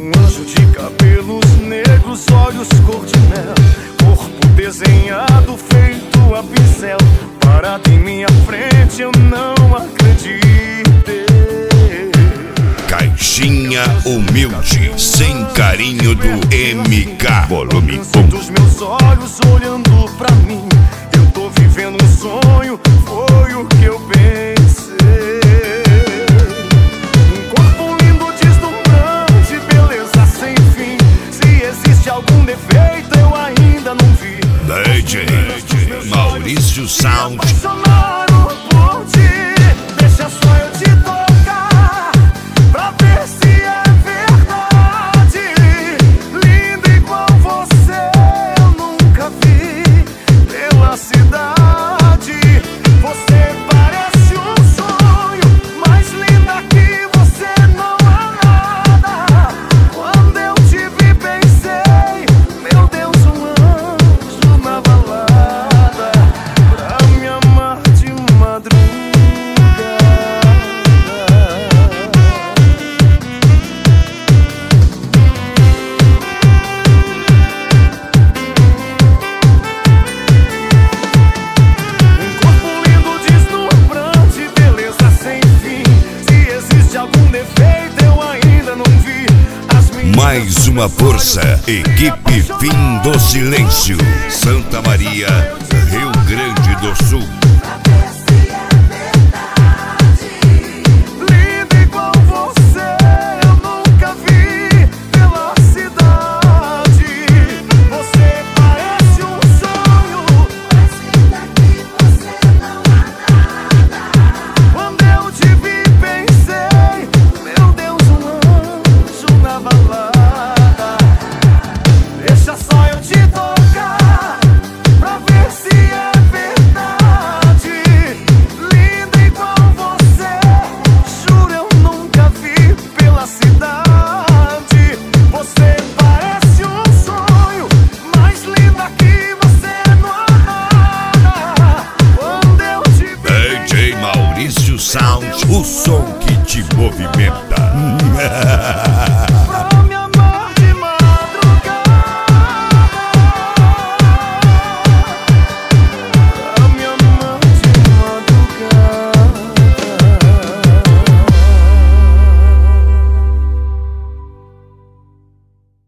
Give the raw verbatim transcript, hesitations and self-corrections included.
Um anjo de cabelos negros, olhos cor de mel, corpo desenhado feito a pincel. Parado em minha frente, eu não acreditei. Caixinha Humilde, sem carinho do M K, volume um. Dos meus olhos olhando pra mim, eu tô vivendo um sonho, foi o que eu pensei. Um corpo lindo, deslumbrante, beleza sem fim. Se existe algum defeito, eu ainda não vi. D J Maurício Sound. Apaixonaram por ti, deixa só eu te tocar, pra ver se é verdade. Linda igual você eu nunca vi pela cidade. Você parece um sonho, mais linda que você não há nada. Quando eu te vi pensei, meu Deus, um anjo na balada, pra me amar de madrugada. Um corpo lindo, deslumbrante, beleza sem fim. Se existe algum defeito, eu ainda não vi. As minhas Mais uma força, equipe Fim do Silêncio, Santa Maria, Rio Grande do Sul. Linda igual você eu nunca vi pela cidade. Você parece um sonho, mais linda que você não há nada. Quando eu te vi pensei, meu Deus, um anjo na balada. Deixa só eu te tocar, pra ver se é verdade. Linda igual você, juro eu nunca vi pela cidade. Você parece um sonho, mais linda que você não há nada. Quando eu te vi D J Maurício Sound, o som que te movimenta.